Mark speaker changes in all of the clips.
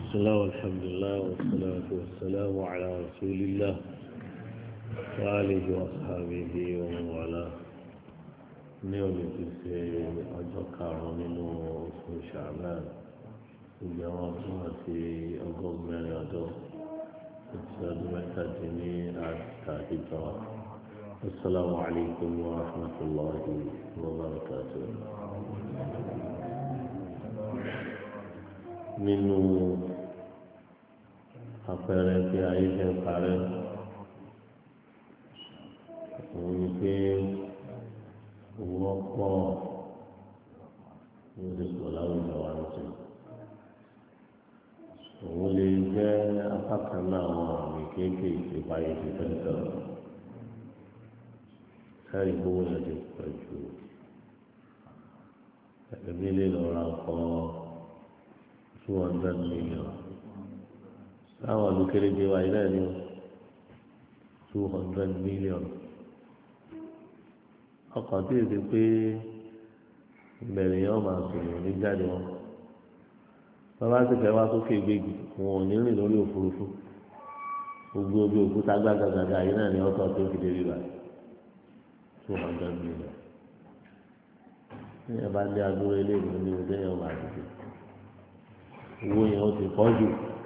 Speaker 1: بسم الله والحمد لله والصلاة والسلام على رسول الله وآله وأصحابه ومن والاه اليوم في أجل كارمين وفي شعبان الجواب في أقوم من يدو السلام عليكم السلام عليكم ورحمة الله وبركاته nínú àpẹẹrẹ tí ayé fẹ́ parẹ́ òun ni pé owó pọ̀ ní oṣù láwùjọ wa ń sìn òun lè jẹ́ apá kan náà àwọn àmì kéékèèké báyìí ti fẹ́ tẹ̀ káyì gbówó yẹn ti pọ̀ jù ẹ̀mí lè lọ ra ọkọ̀ 200 million láwọn olùkéréje wa ilé ní 200 million ọkọ̀ tí èdè pé ìbẹ̀rẹ̀ yẹn máa sọ̀rọ̀ ní jáde wọn bàbá sì fẹ́ wá sókè gbégi wọn ò ní rìn lórí òfurufú gbogbo ojú òkúta gbàgàgàgà yìí náà ní ọkọ̀ tó fi dé ríra 200 million ní ẹ bá lé agbóró ilé ìlú ní ọdẹ yẹn máa dìde owó yẹn ó ti pọ̀ jù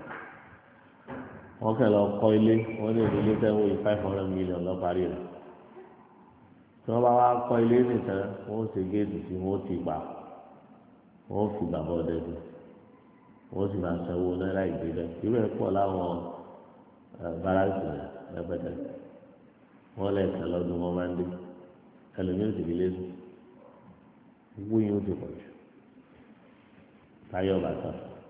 Speaker 1: wọ́n kẹ́ lọ kọ́ ilé wọ́n ní ìdílé tẹ́wọ́ yìí 500 million lọ parí rẹ̀ tí wọ́n bá wá kọ́ ilé nìkan wọ́n ṣe géètì tí wọ́n ti gbà wọ́n fi gbàgbọ́ dẹ́dùn wọ́n sì máa sanwó náírà ìgbélẹ̀ irú ẹ̀ pọ̀ láwọn báràkì rẹpẹtẹ wọ́n lẹ́ẹ̀kan lọ́dún wọn máa ń dé ẹlòmíràn sì fi lé sùn owó yẹn ó ti pọ̀ jù táyọ̀ bàtà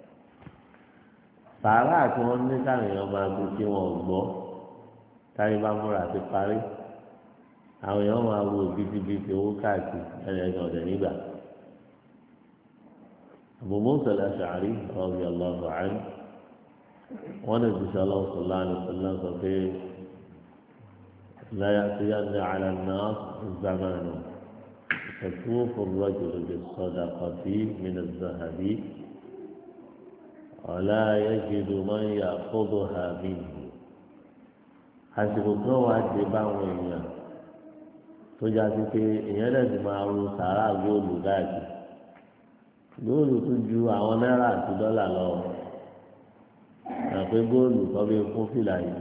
Speaker 1: sàárà tí wọ́n ní káwọn èèyàn máa gbé tí wọ́n gbọ́ táyé bá múra àti parí àwọn èèyàn máa wo bìtìbìtì owó káàkiri ẹ̀yìn ọ̀dẹ̀ nígbà. Abu Musa al-Ash'ari radiyallahu anhu wọ́n lè ti sọ́lá sallallahu alaihi wasallam sọ pé la ya'tiyanna 'ala an-nas zamanun yatufu ar-rajulu bis-sadaqati min adh-dhahabi ولا يجد من يأخذها منه àsìkò kan wà dé báwọn èèyàn tó já sí pé èèyàn lè ti máa ru sàárà góòlù káàkiri góòlù tún ju àwọn náírà àti dọ́là lọ àpé góòlù kan bí fún fìlà yìí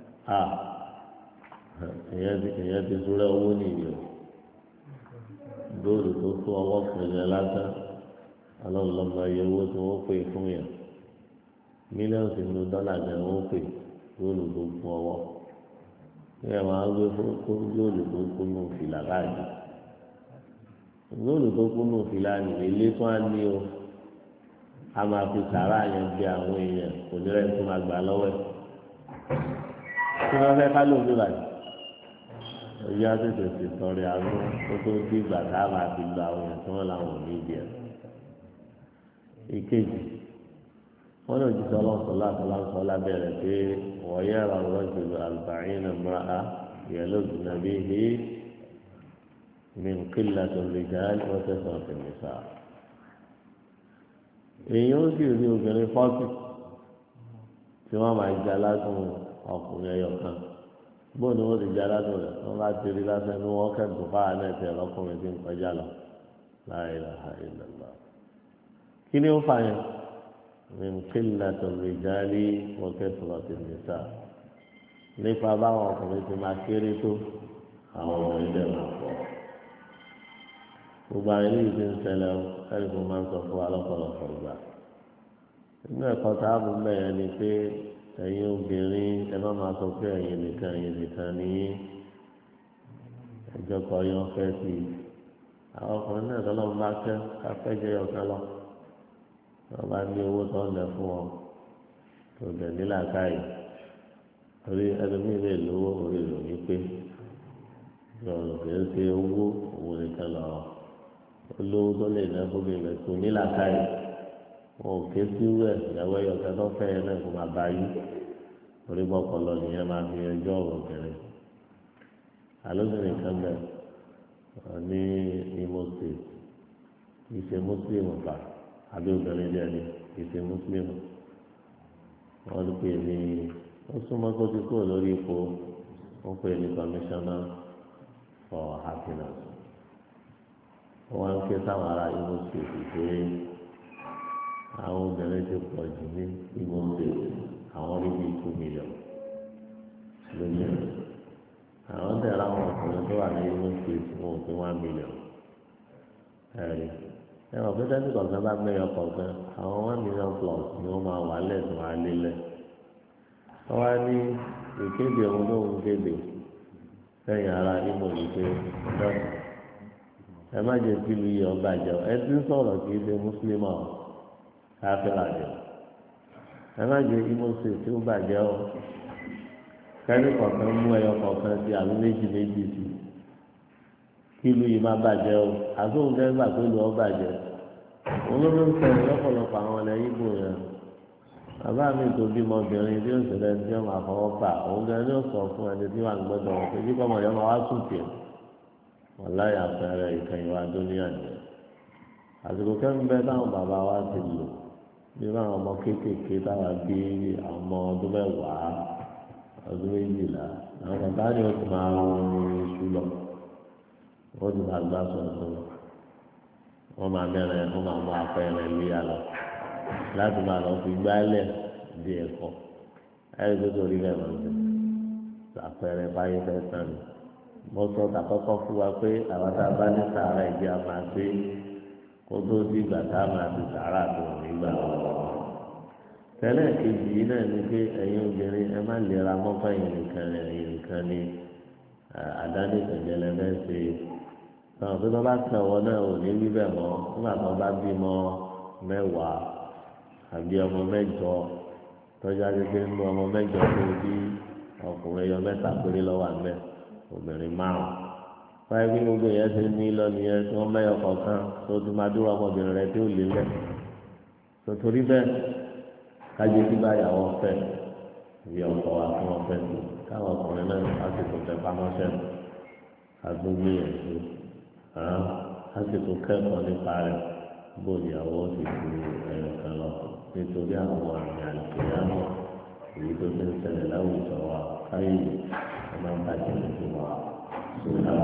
Speaker 1: èèyàn ti súrẹ́ owó nìyí o góòlù tó tó ọwọ́ fún ilẹ̀ lásán ọlọ́run lọ́mọ iye owó tí wọ́n pè fún yẹn mílíọ̀nù nínú dọ́là gan wọ́n pè góòlù tó kún ọwọ́ ní ẹ̀ máa gbé fún góòlù tó kún nù fìlà káàdì góòlù tó kún nù fìlà ní ilé tó á ní o a máa fi sàrà yẹn bí àwọn èèyàn kò ní rẹ̀ tó máa gbà lọ́wọ́ ẹ̀ tí wọ́n fẹ́ ká lóun nígbà yìí ọjọ́ àtẹ̀tẹ̀ sì tọrẹ àwọn tó tó dé ìgbà tá a máa fi gba àwọn èèyàn tí wọ́n làwọn ò ní ìdí ẹ̀ ìkejì wọ́n lè jí sọlá sọlá bẹ̀rẹ̀ pé wọ́n yára rọ́jò àlùbáyìn náà yẹlòdù nàbí hí min kílà tó lè já wọ́n tẹ̀sán tẹ̀mísà. èyí ó sì rí obìnrin 40 tí wọ́n máa jẹ́ aládùn ọkùnrin ẹyọ kan bóun ni wọ́n ti jẹ́ aládùn rẹ̀ wọ́n bá ti rí lásán ní wọ́n kẹ́dùn fáwọn náà tẹ̀ lọ́kùnrin tí ń kọjá lọ la ilaha illallah. kí ni ó fà yẹn? من قلة الرجال وكثرة النساء nípa báwọn ọkùnrin ti máa kéré tó àwọn obìnrin dẹ̀ máa pọ̀ gbogbo àwọn eléyìí ti ń ṣẹlẹ̀ ẹ̀rí fún máa ń sọ fún wa lọ́pọ̀lọpọ̀ ìgbà nínú ẹ̀kọ́ tá a mú bẹ́ẹ̀ ni pé ẹ̀yin obìnrin ẹ má máa sọ pé ẹ̀yin nìkan ní ẹjọ́ kọ yán fẹ́ sí i àwọn ọkùnrin náà tọ́lọ́mù bá kẹ́ káfẹ́ jẹ́ ọ̀kan lọ wọ́n bá ní owó tó ń lẹ fún wọn tó dẹ̀ nílà káyì orí ẹlòmíì lè lówó orí ìròyìn pé lọ́rùn kì í ṣe owó òun nìkan lọ olówó tó lè ná fúnmi rẹ̀ tó nílà káyì wọn ò ké sí wẹ̀ ìyàwó ẹ̀yọ̀kẹ́ tó fẹ́ yẹn náà kó máa bá yí orí bọ́kọlọ nìyẹn máa fi ẹjọ́ ọ̀rọ̀ obìnrin alóbìnrin kan bẹ̀ ní Imo State kì í ṣe mùsùlùmù pa àbí obìnrin jẹ́ ni kì í ṣe mùsùlùmù wọ́n ló pè ní ó súnmọ́ kó ti kúrò lórí ipò wọ́n pè ní commissioner for happiness. wọ́n á ń ké sáwọn ará Imo State pé àwọn obìnrin ti pọ̀ jù ní Imo State àwọn rí bíi 2 million lónìí àwọn tẹ̀lé àwọn ọkùnrin tó wà ní Imo State wọn ò pé 1 million ẹ̀rí ẹ̀wọ̀n pé tẹ́lifí kọ̀ọ̀kan bá mẹ́yọ kọ̀ọ̀kan àwọn 1 million plus ni wọ́n máa wà lẹ́sùn wá lélẹ̀ wọ́n wá ní ìkéde ohun tó ń kéde lẹ́yìn ara Imo yìí pé ẹ má jẹ́ kí lu yẹ ọba jẹ ẹ ti ń sọ̀rọ̀ kì í ṣe mùsùlùmí ọ̀ káfíńà jẹ ẹ má jẹ́ Imo State tí ó bàjẹ́ ọ kẹ́ni kọ̀ọ̀kan mú ẹyọ kọ̀ọ̀kan sí àbí méjì méjì sí kí lu yìí má bàjẹ́ ọ àtúntò kẹ́gbà tó lu ọ bàjẹ́ olórí ń sọ̀rọ̀ lọ́pọ̀lọpọ̀ àwọn ọ̀nà Ìgbò yẹn bàbá mi tó bímọ obìnrin tí ó ṣẹlẹ̀ ní ọmọ àfọwọ́fà òun gan ni ó sọ fún ẹni tí wà ń gbọ́dọ̀ wọn pé kí kọ́mọ yẹn máa wá sùn tiẹ̀ wọn láyà àpẹẹrẹ ìkẹyìn wa dúníà jẹ àsìkò kẹ́ńbẹ́ táwọn bàbá wa ti lò bí wọn àwọn ọmọ kéékèèké táwa bí àwọn ọmọ ọdún mẹ́wàá ọdún méjìlá àwọn bàbá ni ó ti máa ń iṣu lọ ó ti máa gbá sọ̀tún wọ́n máa mẹ́rin wọ́n máa mú apẹ̀rẹ̀ lé àlọ́ láti máa lọ fi gbálẹ̀ di ẹ̀kọ́ ẹ̀rí tó torí rẹ̀ máa ń bẹ̀ apẹ̀rẹ̀ báyìí fẹ́ tán ni mo sọ tàkọ́kọ́ fún wa pé àwọn tá a bá ní sàárà ìdí a máa gbé kó tó di ìgbà tá a máa fi sàárà tó nígbà wọn. tẹ́lẹ̀ kejì yìí náà ni pé ẹ̀yin obìnrin ẹ má lera mọ́fà ẹ̀yin nìkan ni àdánìkànjẹ́lẹ́ fẹ́ ṣe àwọn tó bá tẹ̀ wọ́n náà ò ní wí bẹ́ẹ̀ mọ́ nígbà tó bá bímọ 10 àbí ọmọ 8 tọ́jà pé nínú ọmọ 8 tó bí ọkùnrin ẹyọ 3 péré lọ́wọ́ àmẹ́ obìnrin 5 báyìí bí gbogbo yẹn ti ní lọ́nìyẹn tí wọ́n mẹ́yọ kọ̀ọ̀kan tó tún máa dúró ọmọbìnrin rẹ tí ó lé lẹ̀ tòtòrí bẹ́ẹ̀ kájí tí báyàwó fẹ́ ìbí ọkọ̀ wa tí wọ́n fẹ́ sí káwọn ọkùnrin náà lásìkò tẹ pamọ́sẹ́ àdúgbò yẹn sí lásìkò kẹ́kọ̀ọ́ nípa rẹ̀ bó ìyàwó ti fi ẹ̀rọ kan lọ nítorí àwọn àmì àlùkìyà náà èyí tó ti ń ṣẹlẹ̀ láwùjọ wa káyé ẹ̀ máa ń bàjẹ́ lójú wa.